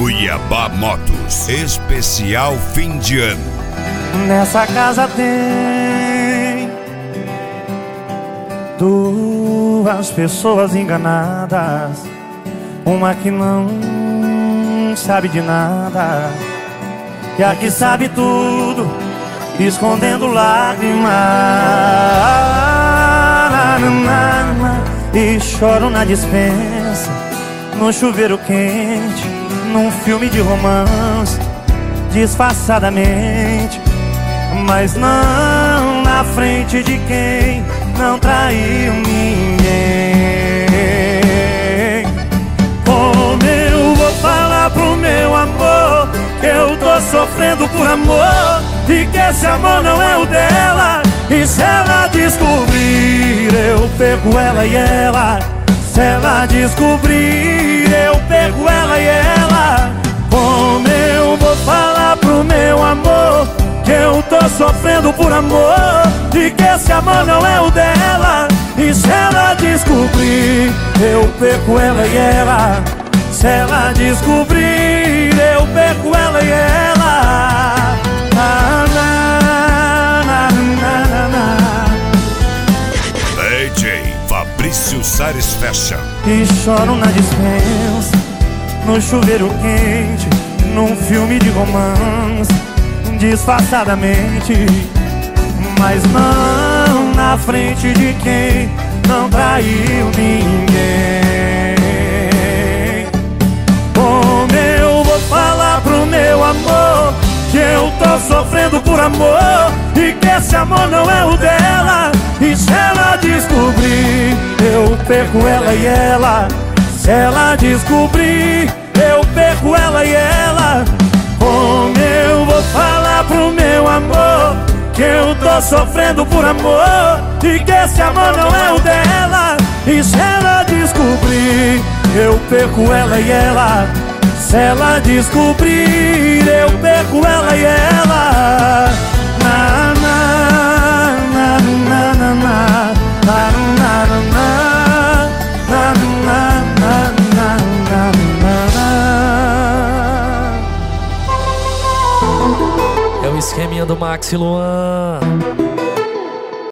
Cuiabá Motos, especial fim de ano. Nessa casa tem duas pessoas enganadas, uma que não sabe de nada e a que sabe tudo, escondendo lágrimas. E choro na dispensa, no chuveiro quente, num filme de romance, disfarçadamente, mas não na frente de quem não traiu ninguém. Como eu vou falar pro meu amor que eu tô sofrendo por amor e que esse amor não é o dela? E se ela descobrir, eu pego ela e ela. Se ela descobrir, eu pego ela e ela. Como eu vou falar pro meu amor que eu tô sofrendo por amor e que esse amor não é o dela? E se ela descobrir, eu pego ela e ela. Se ela descobrir, eu pego ela e ela. DJ Fabrício Sares Fashion. E choro na dispensa, no chuveiro quente, num filme de romance, disfarçadamente, mas não na frente de quem não traiu ninguém. Como eu vou falar pro meu amor que eu tô sofrendo por amor e que esse amor não é o dela? E se ela descobrir, eu perco ela e ela. Se ela descobrir, eu perco ela e ela. Como eu vou falar pro meu amor que eu tô sofrendo por amor e que esse amor não é o dela? E se ela descobrir, eu perco ela e ela. Se ela descobrir, eu perco ela e ela. Na, na, na, na, na, na, na, na, na, na, na. É o esqueminha do Max e Luan.